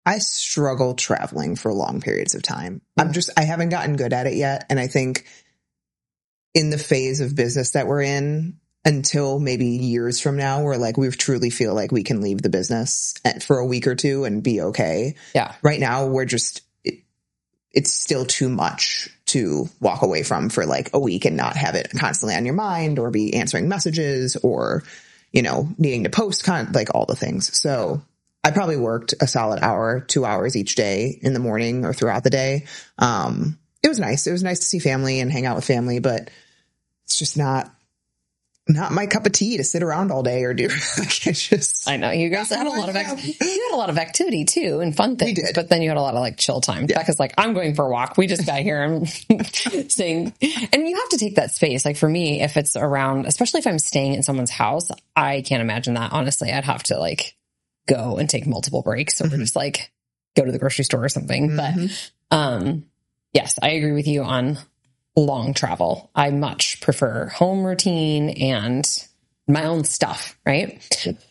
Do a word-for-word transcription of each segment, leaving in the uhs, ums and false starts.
I struggle traveling for long periods of time. I'm just, I haven't gotten good at it yet. And I think in the phase of business that we're in, until maybe years from now, where like we truly feel like we can leave the business for a week or two and be okay. Yeah. Right now, we're just, it, it's still too much to walk away from for like a week and not have it constantly on your mind or be answering messages or, you know, needing to post con- like all the things. So I probably worked a solid hour, two hours each day in the morning or throughout the day. Um, it was nice. It was nice to see family and hang out with family, but it's just not, not my cup of tea to sit around all day or do. Like, it's just, I know you guys had a lot of act- you had a lot of activity too and fun things, we did. But then you had a lot of like chill time. Yeah. Becca's like, I'm going for a walk. We just got here. I'm saying, and you have to take that space. Like for me, if it's around, especially if I'm staying in someone's house, I can't imagine that. Honestly, I'd have to like go and take multiple breaks or mm-hmm. just like go to the grocery store or something. Mm-hmm. But um, yes, I agree with you on long travel. I much prefer home routine and my own stuff, right?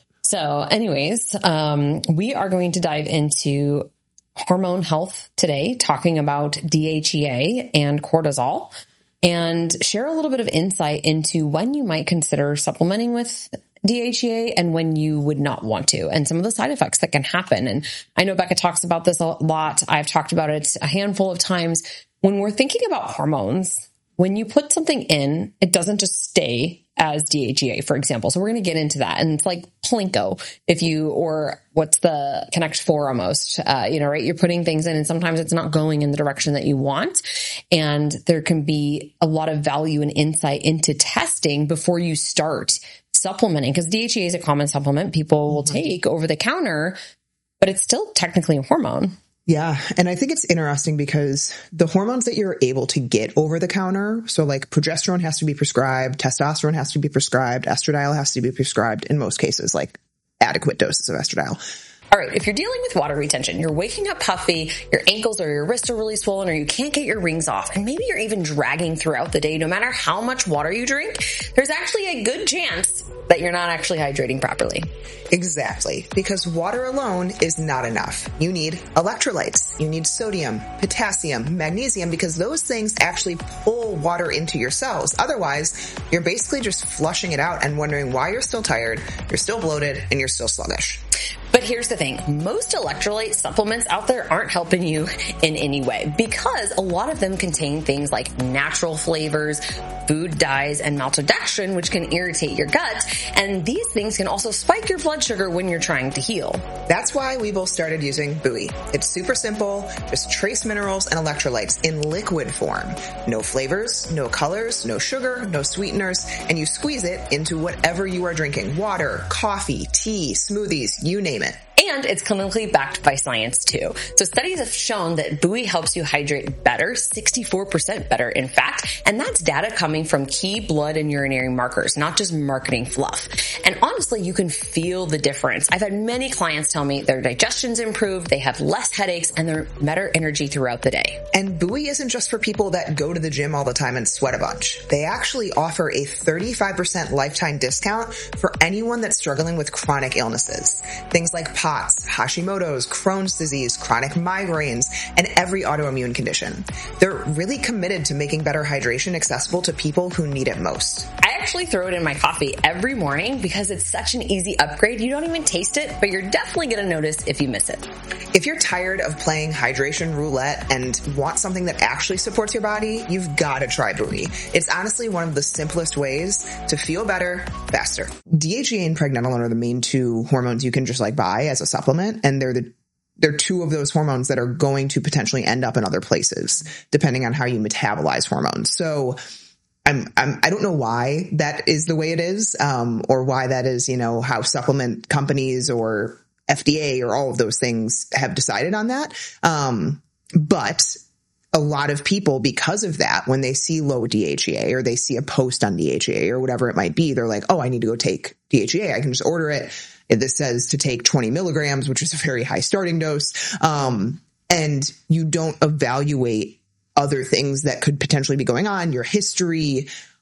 So anyways, um, we are going to dive into hormone health today, talking about D H E A and cortisol, and share a little bit of insight into when you might consider supplementing with D H E A and when you would not want to, and some of the side effects that can happen. And I know Becca talks about this a lot. I've talked about it a handful of times. When we're thinking about hormones, when you put something in, it doesn't just stay as D H E A, for example. So we're going to get into that. And it's like Plinko, if you, or what's the Connect Four almost, uh, you know, right? You're putting things in and sometimes it's not going in the direction that you want. And there can be a lot of value and insight into testing before you start supplementing, because D H E A is a common supplement people will take over the counter, but it's still technically a hormone. Yeah. And I think it's interesting because the hormones that you're able to get over the counter, so like progesterone has to be prescribed, testosterone has to be prescribed, estradiol has to be prescribed in most cases, like adequate doses of estradiol. All right, if you're dealing with water retention, you're waking up puffy, your ankles or your wrists are really swollen, or you can't get your rings off, and maybe you're even dragging throughout the day, no matter how much water you drink, there's actually a good chance that you're not actually hydrating properly. Exactly, because water alone is not enough. You need electrolytes, you need sodium, potassium, magnesium, because those things actually pull water into your cells. Otherwise, you're basically just flushing it out and wondering why you're still tired, you're still bloated, and you're still sluggish. But here's the thing, most electrolyte supplements out there aren't helping you in any way, because a lot of them contain things like natural flavors, food dyes, and maltodextrin, which can irritate your gut. And these things can also spike your blood sugar when you're trying to heal. That's why we both started using Buoy. It's super simple, just trace minerals and electrolytes in liquid form. No flavors, no colors, no sugar, no sweeteners, and you squeeze it into whatever you are drinking. Water, coffee, tea, smoothies, you name it. And it's clinically backed by science too. So studies have shown that Buoy helps you hydrate better, sixty-four percent better in fact, and that's data coming from key blood and urinary markers, not just marketing fluff. And honestly, you can feel the difference. I've had many clients tell me their digestion's improved, they have less headaches, and they're better energy throughout the day. And Buoy isn't just for people that go to the gym all the time and sweat a bunch. They actually offer a thirty-five percent lifetime discount for anyone that's struggling with chronic illnesses. Things like P O T S, Hashimoto's, Crohn's disease, chronic migraines, and every autoimmune condition. They're really committed to making better hydration accessible to people who need it most. I actually throw it in my coffee every morning because it's such an easy upgrade. You don't even taste it, but you're definitely going to notice if you miss it. If you're tired of playing hydration roulette and want something that actually supports your body, you've got to try Buoy. It's honestly one of the simplest ways to feel better faster. D H E A and pregnenolone are the main two hormones you can just like buy as a supplement, and they're the they're two of those hormones that are going to potentially end up in other places, depending on how you metabolize hormones. So I'm, I'm, I don't know why that is the way it is, um, or why that is, you know, how supplement companies or F D A or all of those things have decided on that. Um, but a lot of people, because of that, when they see low D H E A or they see a post on D H E A or whatever it might be, they're like, oh, I need to go take D H E A. I can just order it. This says to take twenty milligrams, which is a very high starting dose. Um, and you don't evaluate other things that could potentially be going on, your history,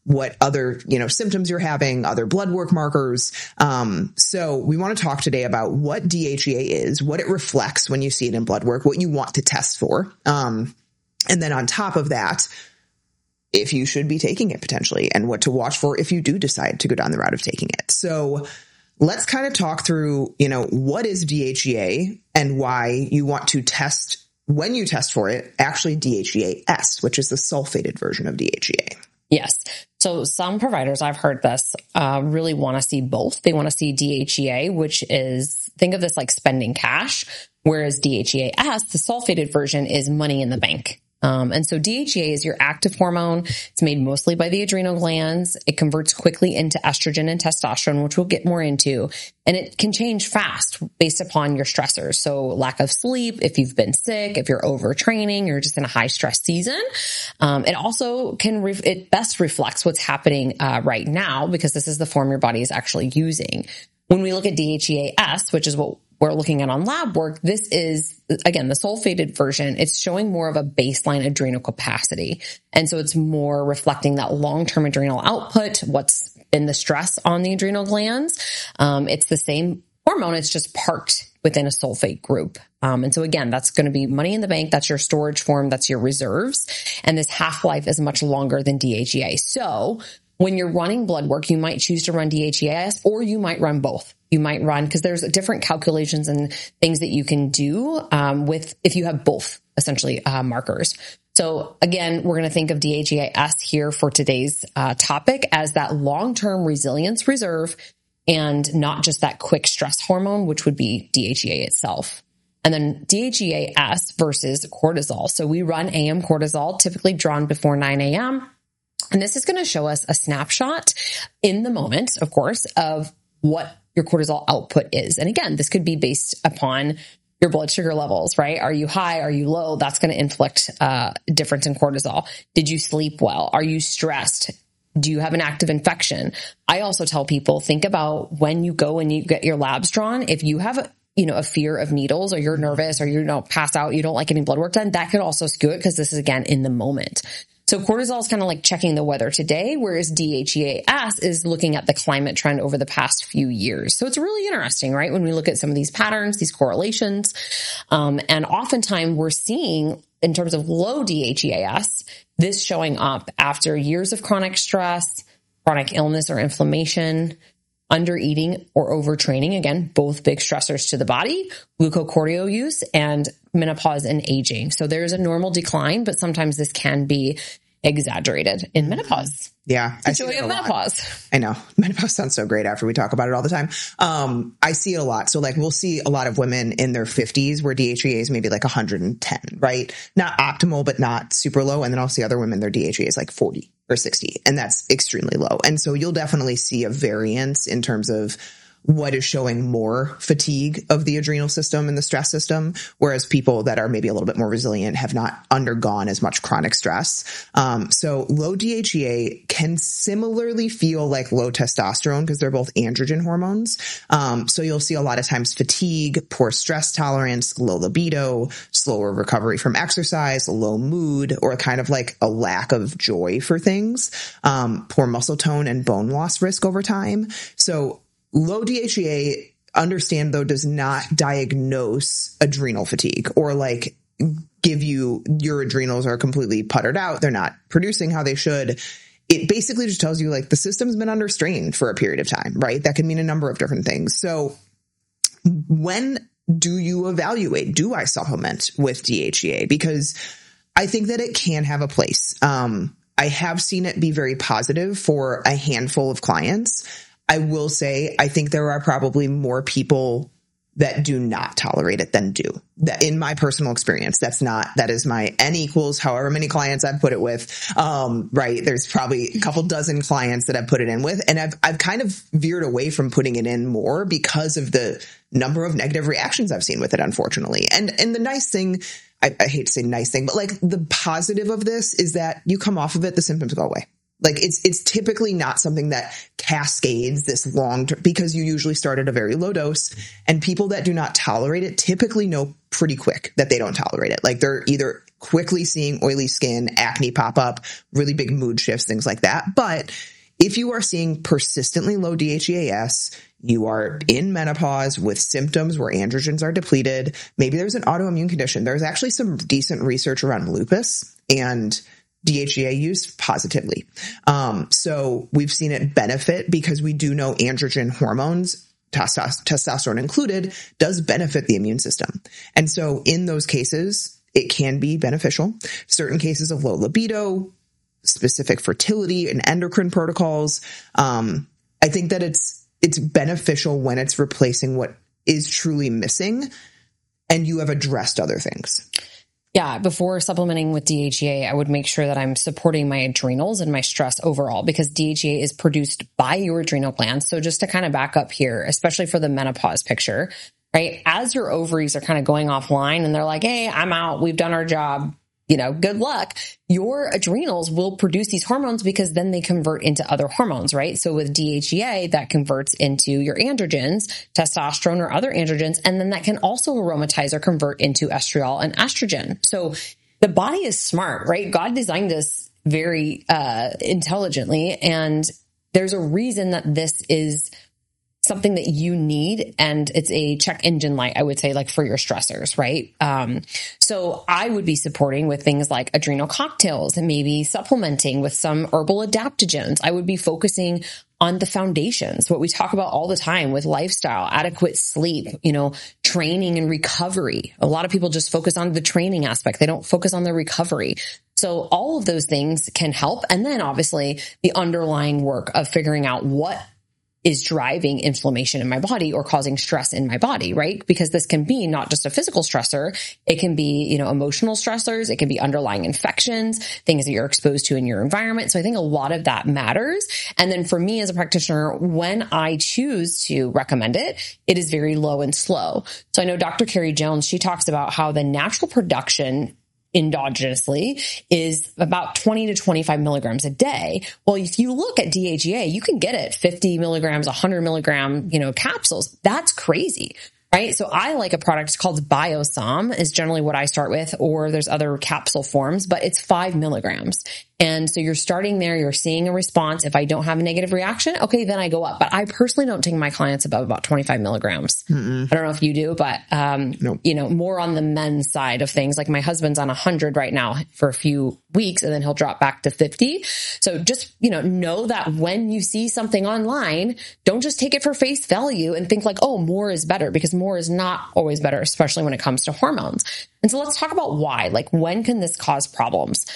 what other, you know, symptoms you're having, other blood work markers. Um, so we want to talk today about what D H E A is, what it reflects when you see it in blood work, what you want to test for. Um, and then on top of that, if you should be taking it potentially and what to watch for if you do decide to go down the route of taking it. So let's kind of talk through, you know, what is D H E A and why you want to test, when you test for it, actually D H E A S, which is the sulfated version of D H E A. Yes. So some providers, I've heard this, uh, really want to see both. They want to see D H E A, which is, think of this like spending cash, whereas D H E A S, the sulfated version, is money in the bank. Um, and so D H E A is your active hormone. It's made mostly by the adrenal glands. It converts quickly into estrogen and testosterone, which we'll get more into. And it can change fast based upon your stressors. So lack of sleep, if you've been sick, if you're overtraining, you're just in a high stress season. Um, it also can, re- it best reflects what's happening uh, right now, because this is the form your body is actually using. When we look at D H E A S, which is what we're looking at on lab work, this is, again, the sulfated version. It's showing more of a baseline adrenal capacity. And so it's more reflecting that long-term adrenal output, what's in the stress on the adrenal glands. Um, it's the same hormone. It's just parked within a sulfate group. Um, and so again, that's going to be money in the bank. That's your storage form. That's your reserves. And this half-life is much longer than D H E A. So when you're running blood work, you might choose to run D H E A S, or you might run both. You might run, because there's different calculations and things that you can do um, with if you have both essentially uh, markers. So again, we're going to think of D H E A S here for today's uh, topic as that long-term resilience reserve, and not just that quick stress hormone, which would be D H E A itself. And then D H E A S versus cortisol. So we run A M cortisol, typically drawn before nine a.m. And this is going to show us a snapshot in the moment, of course, of what your cortisol output is. And again, this could be based upon your blood sugar levels, right? Are you high? Are you low? That's going to inflict uh difference in cortisol. Did you sleep well? Are you stressed? Do you have an active infection? I also tell people, think about when you go and you get your labs drawn. If you have a, you know, a fear of needles, or you're nervous, or you don't pass out, you don't like getting blood work done, that could also skew it, because this is, again, in the moment. So cortisol is kind of like checking the weather today, whereas D H E A S is looking at the climate trend over the past few years. So it's really interesting, right? When we look at some of these patterns, these correlations, um, and oftentimes we're seeing, in terms of low D H E A S, this showing up after years of chronic stress, chronic illness or inflammation, under eating or overtraining, again, both big stressors to the body, glucocorticoid use, and menopause and aging. So there's a normal decline, but sometimes this can be exaggerated in menopause. Yeah. I see it a menopause. Lot. I know. Menopause sounds so great after we talk about it all the time. Um, I see it a lot. So like we'll see a lot of women in their fifties where D H E A is maybe like one hundred ten, right? Not optimal, but not super low. And then I'll see other women, their D H E A is like forty or sixty, and that's extremely low. And so you'll definitely see a variance in terms of what is showing more fatigue of the adrenal system and the stress system, whereas people that are maybe a little bit more resilient have not undergone as much chronic stress. Um, so low D H E A can similarly feel like low testosterone, because they're both androgen hormones. Um, so you'll see a lot of times fatigue, poor stress tolerance, low libido, slower recovery from exercise, low mood, or kind of like a lack of joy for things, um, poor muscle tone and bone loss risk over time. So low D H E A, understand though, does not diagnose adrenal fatigue or like give you your adrenals are completely puttered out. They're not producing how they should. It basically just tells you like the system's been under strain for a period of time, right? That can mean a number of different things. So when do you evaluate? Do I supplement with D H E A? Because I think that it can have a place. Um, I have seen it be very positive for a handful of clients. I will say, I think there are probably more people that do not tolerate it than do. That in my personal experience, that's not, that is my N equals however many clients I've put it with. Um, right. There's probably a couple dozen clients that I've put it in with. And I've, I've kind of veered away from putting it in more because of the number of negative reactions I've seen with it, unfortunately. And, and the nice thing, I, I hate to say nice thing, but like the positive of this is that you come off of it, the symptoms go away. Like it's, it's typically not something that cascades this long term, because you usually start at a very low dose, and people that do not tolerate it typically know pretty quick that they don't tolerate it. Like they're either quickly seeing oily skin, acne pop up, really big mood shifts, things like that. But if you are seeing persistently low D H E A S, you are in menopause with symptoms where androgens are depleted, maybe there's an autoimmune condition. There's actually some decent research around lupus and D H E A use positively. Um, so we've seen it benefit because we do know androgen hormones, testos- testosterone included, does benefit the immune system. And so in those cases, it can be beneficial. Certain cases of low libido, specific fertility and endocrine protocols. Um, I think that it's, it's beneficial when it's replacing what is truly missing and you have addressed other things. Yeah, before supplementing with D H E A, I would make sure that I'm supporting my adrenals and my stress overall, because D H E A is produced by your adrenal glands. So just to kind of back up here, especially for the menopause picture, right? As your ovaries are kind of going offline and they're like, hey, I'm out, we've done our job, you know, good luck. Your adrenals will produce these hormones because then they convert into other hormones, right? So with D H E A, that converts into your androgens, testosterone or other androgens, and then that can also aromatize or convert into estriol and estrogen. So the body is smart, right? God designed us very uh, intelligently, and there's a reason that this is something that you need, and it's a check engine light, I would say, like for your stressors, right? Um, so I would be supporting with things like adrenal cocktails and maybe supplementing with some herbal adaptogens. I would be focusing on the foundations, what we talk about all the time with lifestyle, adequate sleep, you know, training and recovery. A lot of people just focus on the training aspect. They don't focus on the recovery. So all of those things can help. And then obviously the underlying work of figuring out what is driving inflammation in my body or causing stress in my body, right? Because this can be not just a physical stressor. It can be, you know, emotional stressors. It can be underlying infections, things that you're exposed to in your environment. So I think a lot of that matters. And then for me as a practitioner, when I choose to recommend it, it is very low and slow. So I know Doctor Carrie Jones, she talks about how the natural production endogenously is about twenty to twenty-five milligrams a day. Well, if you look at D H E A, you can get it fifty milligrams, one hundred milligram, you know, capsules. That's crazy, right? So I like a product called Biosom is generally what I start with, or there's other capsule forms, but it's five milligrams. And so you're starting there, you're seeing a response. If I don't have a negative reaction, okay, then I go up. But I personally don't take my clients above about twenty-five milligrams. Mm-mm. I don't know if you do, but, um, nope. you know, more on the men's side of things. Like my husband's on one hundred right now for a few weeks, and then he'll drop back to fifty. So just, you know, know that when you see something online, don't just take it for face value and think like, oh, more is better, because more is not always better, especially when it comes to hormones. And so let's talk about why. Like, when can this cause problems?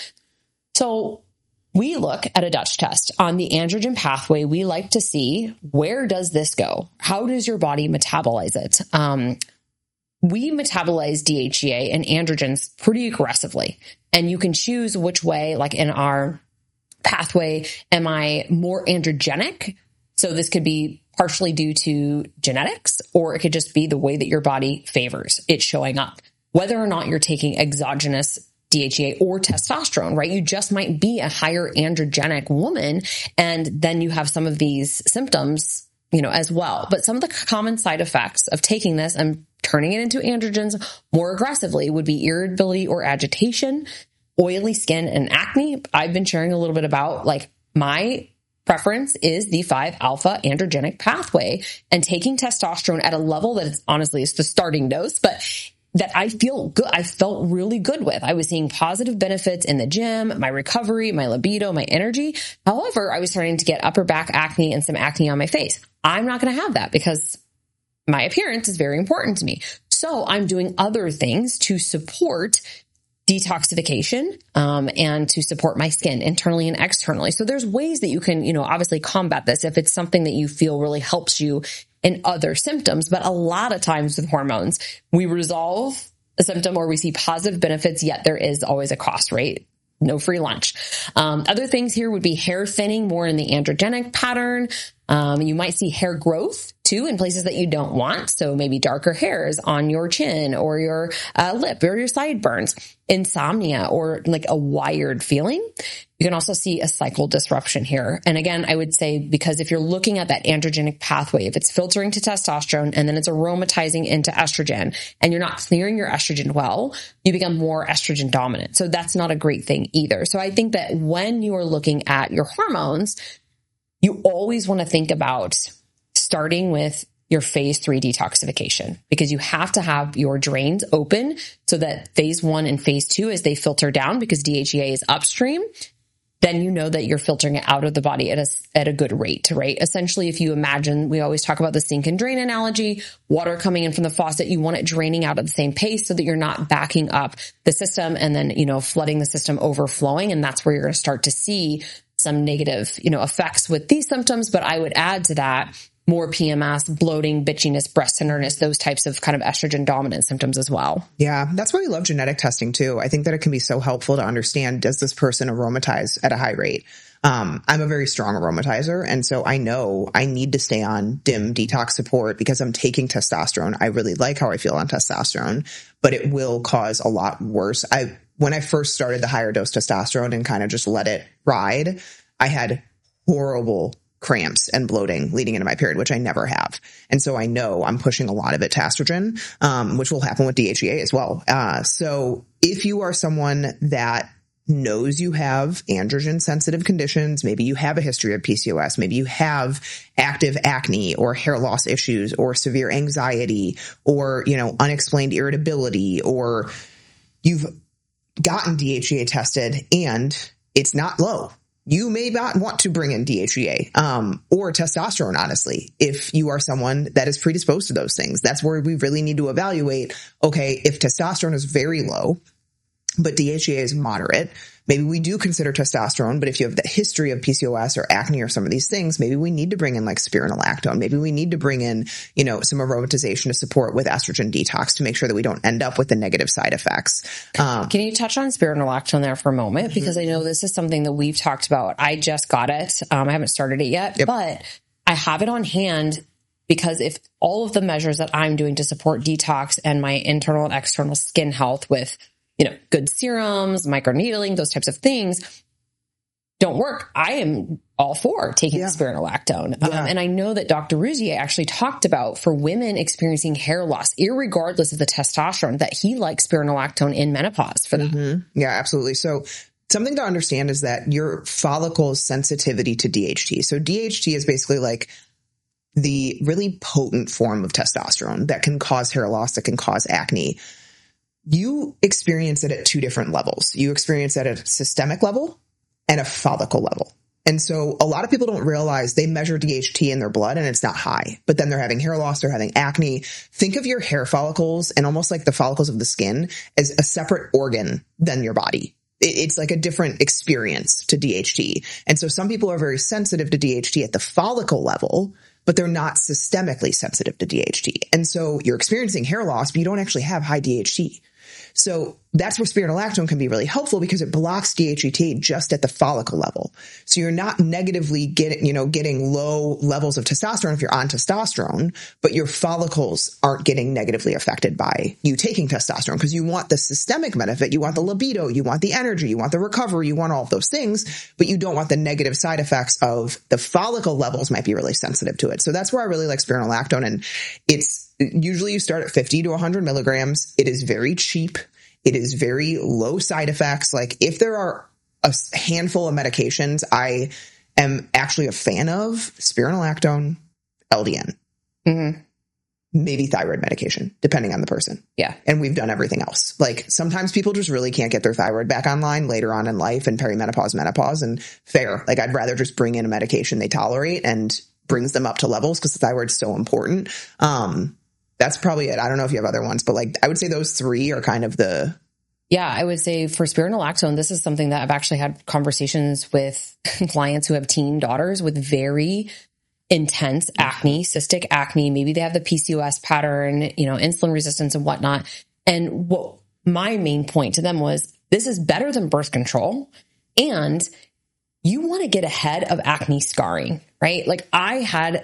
So we look at a Dutch test on the androgen pathway. We like to see, where does this go? How does your body metabolize it? Um, we metabolize D H E A and androgens pretty aggressively, and you can choose which way. Like in our pathway, am I more androgenic? So this could be partially due to genetics, or it could just be the way that your body favors it showing up. Whether or not you're taking exogenous D H E A or testosterone, right? You just might be a higher androgenic woman, and then you have some of these symptoms, you know, as well. But some of the common side effects of taking this and turning it into androgens more aggressively would be irritability or agitation, oily skin, and acne. I've been sharing a little bit about, like, my preference is the five alpha androgenic pathway, and taking testosterone at a level that is honestly is the starting dose, but that I feel good. I felt really good with. I was seeing positive benefits in the gym, my recovery, my libido, my energy. However, I was starting to get upper back acne and some acne on my face. I'm not going to have that because my appearance is very important to me. So I'm doing other things to support detoxification, um, and to support my skin internally and externally. So there's ways that you can, you know, obviously combat this if it's something that you feel really helps you in other symptoms. But a lot of times with hormones, we resolve a symptom or we see positive benefits, yet there is always a cost, right? No free lunch. Um, other things here would be hair thinning, more in the androgenic pattern. Um, you might see hair growth too in places that you don't want. So maybe darker hairs on your chin or your uh, lip or your sideburns, insomnia, or like a wired feeling. You can also see a cycle disruption here. And again, I would say, because if you're looking at that androgenic pathway, if it's filtering to testosterone and then it's aromatizing into estrogen and you're not clearing your estrogen well, you become more estrogen dominant. So that's not a great thing either. So I think that when you are looking at your hormones, you always want to think about starting with your phase three detoxification, because you have to have your drains open so that phase one and phase two, as they filter down, because D H E A is upstream, then you know that you're filtering it out of the body at a, at a good rate, right? Essentially, if you imagine, we always talk about the sink and drain analogy, water coming in from the faucet, you want it draining out at the same pace so that you're not backing up the system and then, you know, flooding the system, overflowing. And that's where you're going to start to see some negative, you know, effects with these symptoms. But I would add to that more P M S, bloating, bitchiness, breast tenderness, those types of kind of estrogen dominant symptoms as well. Yeah, that's why we love genetic testing too. I think that it can be so helpful to understand, does this person aromatize at a high rate? Um, I'm a very strong aromatizer. And so I know I need to stay on D I M detox support because I'm taking testosterone. I really like how I feel on testosterone, but it will cause a lot worse. I, when I first started the higher dose testosterone and kind of just let it ride, I had horrible cramps and bloating leading into my period, which I never have. And so I know I'm pushing a lot of it to estrogen, um, which will happen with D H E A as well. Uh, so if you are someone that knows you have androgen sensitive conditions, maybe you have a history of P C O S, maybe you have active acne or hair loss issues or severe anxiety or, you know, unexplained irritability, or you've gotten D H E A tested and it's not low, you may not want to bring in D H E A, um, or testosterone, honestly, if you are someone that is predisposed to those things. That's where we really need to evaluate, okay, if testosterone is very low, but D H E A is moderate, maybe we do consider testosterone. But if you have the history of P C O S or acne or some of these things, maybe we need to bring in like spironolactone. Maybe we need to bring in, you know, some aromatization to support with estrogen detox to make sure that we don't end up with the negative side effects. Um, Can you touch on spironolactone there for a moment? Because mm-hmm. I know this is something that we've talked about. I just got it. Um, I haven't started it yet, yep. but I have it on hand. Because if all of the measures that I'm doing to support detox and my internal and external skin health with, you know, good serums, microneedling, those types of things don't work, I am all for taking yeah. spironolactone. Yeah. Um, and I know that Doctor Rouzier actually talked about for women experiencing hair loss, irregardless of the testosterone, that he likes spironolactone in menopause for that. Mm-hmm. Yeah, absolutely. So something to understand is that your follicle's sensitivity to D H T. So D H T is basically like the really potent form of testosterone that can cause hair loss, that can cause acne. You experience it at two different levels. You experience it at a systemic level and a follicle level. And so a lot of people don't realize they measure D H T in their blood and it's not high, but then they're having hair loss, they're having acne. Think of your hair follicles and almost like the follicles of the skin as a separate organ than your body. It's like a different experience to D H T. And so some people are very sensitive to D H T at the follicle level, but they're not systemically sensitive to D H T. And so you're experiencing hair loss, but you don't actually have high D H T. So that's where spironolactone can be really helpful because it blocks D H E T just at the follicle level. So you're not negatively getting, you know, getting low levels of testosterone if you're on testosterone, but your follicles aren't getting negatively affected by you taking testosterone because you want the systemic benefit. You want the libido, you want the energy, you want the recovery, you want all of those things, but you don't want the negative side effects of the follicle levels might be really sensitive to it. So that's where I really like spironolactone. And it's usually you start at fifty to one hundred milligrams. It is very cheap. It is very low side effects. Like if there are a handful of medications I am actually a fan of, spironolactone, L D N, mm-hmm. maybe thyroid medication, depending on the person. Yeah. And we've done everything else. Like sometimes people just really can't get their thyroid back online later on in life and perimenopause, menopause, and fair. Like I'd rather just bring in a medication they tolerate and brings them up to levels because the thyroid's so important. Um, That's probably it. I don't know if you have other ones, but like I would say those three are kind of the. Yeah, I would say for spironolactone, this is something that I've actually had conversations with clients who have teen daughters with very intense acne, cystic acne. Maybe they have the P C O S pattern, you know, insulin resistance and whatnot. And what my main point to them was, this is better than birth control. And you want to get ahead of acne scarring, right? Like I had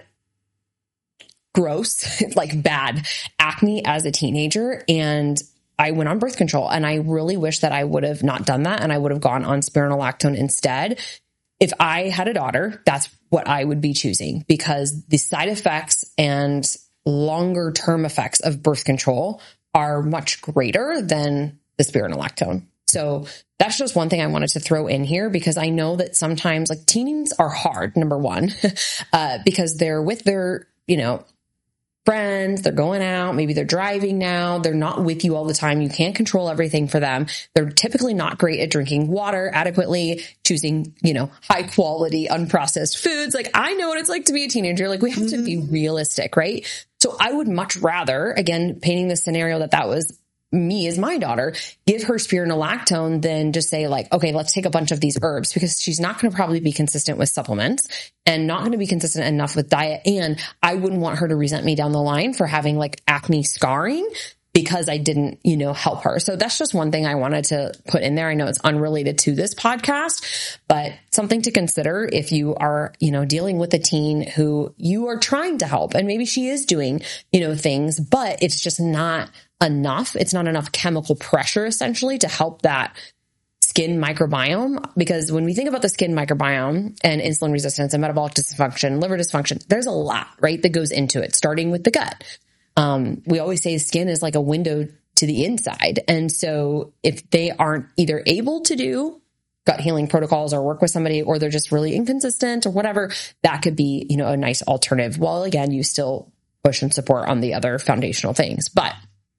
gross, like bad acne as a teenager, and I went on birth control, and I really wish that I would have not done that and I would have gone on spironolactone instead. If I had a daughter, that's what I would be choosing, because the side effects and longer term effects of birth control are much greater than the spironolactone. So that's just one thing I wanted to throw in here, because I know that sometimes like teens are hard, number one, uh, because they're with their, you know, friends, they're going out, maybe they're driving now, they're not with you all the time. You can't control everything for them. They're typically not great at drinking water adequately, choosing, you know, high quality, unprocessed foods. Like I know what it's like to be a teenager. Like we have to be realistic, right? So I would much rather, again, painting the scenario that that was me as my daughter, give her spironolactone than just say like, okay, let's take a bunch of these herbs, because she's not going to probably be consistent with supplements and not going to be consistent enough with diet. And I wouldn't want her to resent me down the line for having like acne scarring because I didn't, you know, help her. So that's just one thing I wanted to put in there. I know it's unrelated to this podcast, but something to consider if you are, you know, dealing with a teen who you are trying to help, and maybe she is doing, you know, things, but it's just not enough. It's not enough chemical pressure essentially to help that skin microbiome. Because when we think about the skin microbiome and insulin resistance and metabolic dysfunction, liver dysfunction, there's a lot, right, that goes into it, starting with the gut. Um, we always say skin is like a window to the inside. And so if they aren't either able to do gut healing protocols or work with somebody, or they're just really inconsistent or whatever, that could be, you know, a nice alternative. While again, you still push and support on the other foundational things. But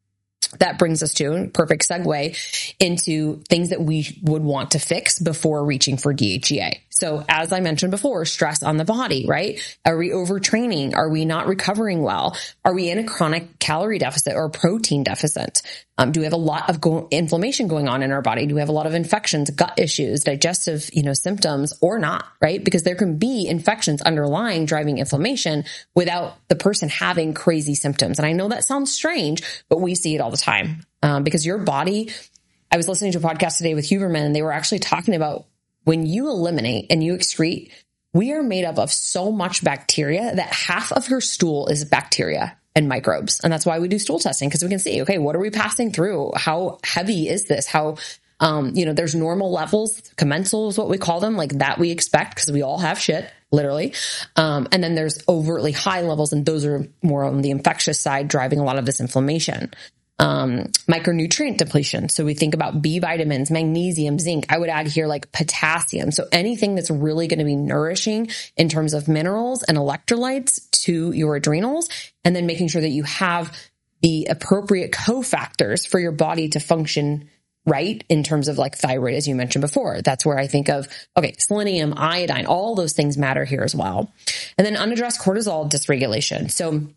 that brings us to a perfect segue into things that we would want to fix before reaching for D H E A. So as I mentioned before, stress on the body, right? Are we overtraining? Are we not recovering well? Are we in a chronic calorie deficit or protein deficit? Um, do we have a lot of go- inflammation going on in our body? Do we have a lot of infections, gut issues, digestive, you know, symptoms, or not, right? Because there can be infections underlying driving inflammation without the person having crazy symptoms. And I know that sounds strange, but we see it all the time. Um, because your body, I was listening to a podcast today with Huberman, and they were actually talking about when you eliminate and you excrete, we are made up of so much bacteria that half of your stool is bacteria and microbes. And that's why we do stool testing, because we can see, okay, what are we passing through? How heavy is this? How, um, you know, there's normal levels, commensal is what we call them, like that we expect, because we all have shit, literally. Um, and then there's overtly high levels, and those are more on the infectious side, driving a lot of this inflammation. Um, micronutrient depletion. So we think about B vitamins, magnesium, zinc. I would add here like potassium. So anything that's really going to be nourishing in terms of minerals and electrolytes to your adrenals, and then making sure that you have the appropriate cofactors for your body to function right in terms of like thyroid, as you mentioned before. That's where I think of, okay, selenium, iodine, all those things matter here as well. And then unaddressed cortisol dysregulation. So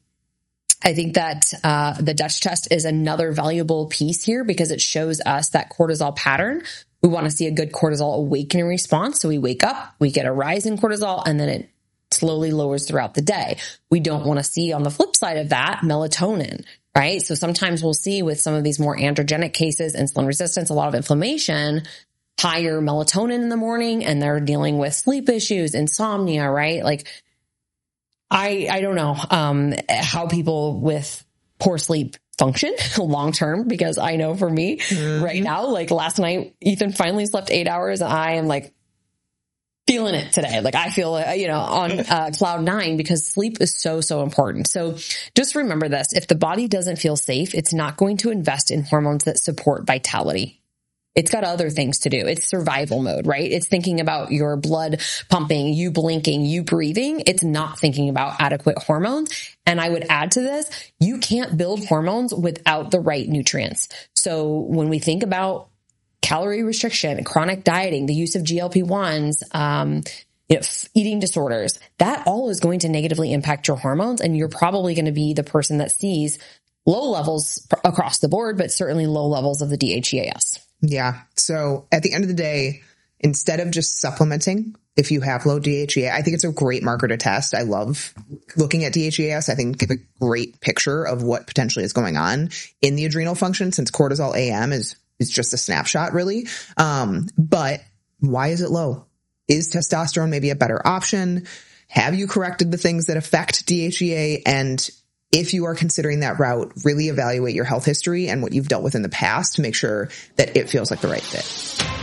I think that uh, the Dutch test is another valuable piece here, because it shows us that cortisol pattern. We want to see a good cortisol awakening response. So we wake up, we get a rise in cortisol, and then it slowly lowers throughout the day. We don't want to see, on the flip side of that, melatonin, right? So sometimes we'll see with some of these more androgenic cases, insulin resistance, a lot of inflammation, higher melatonin in the morning, and they're dealing with sleep issues, insomnia, right? Like, I, I don't know, um, how people with poor sleep function long term, because I know for me mm-hmm. right now, like last night, Ethan finally slept eight hours and I am like feeling it today. Like I feel, uh, you know, on uh, cloud nine, because sleep is so, so important. So just remember this, if the body doesn't feel safe, it's not going to invest in hormones that support vitality. It's got other things to do. It's survival mode, right? It's thinking about your blood pumping, you blinking, you breathing. It's not thinking about adequate hormones. And I would add to this, you can't build hormones without the right nutrients. So when we think about calorie restriction, chronic dieting, the use of G L P ones, um, you know, eating disorders, that all is going to negatively impact your hormones. And you're probably going to be the person that sees low levels across the board, but certainly low levels of the D H E A S. Yeah. So at the end of the day, instead of just supplementing, if you have low D H E A, I think it's a great marker to test. I love looking at D H E A S. I think give a great picture of what potentially is going on in the adrenal function, since cortisol A M is, is just a snapshot really. Um, but why is it low? Is testosterone maybe a better option? Have you corrected the things that affect D H E A? And if you are considering that route, really evaluate your health history and what you've dealt with in the past to make sure that it feels like the right fit.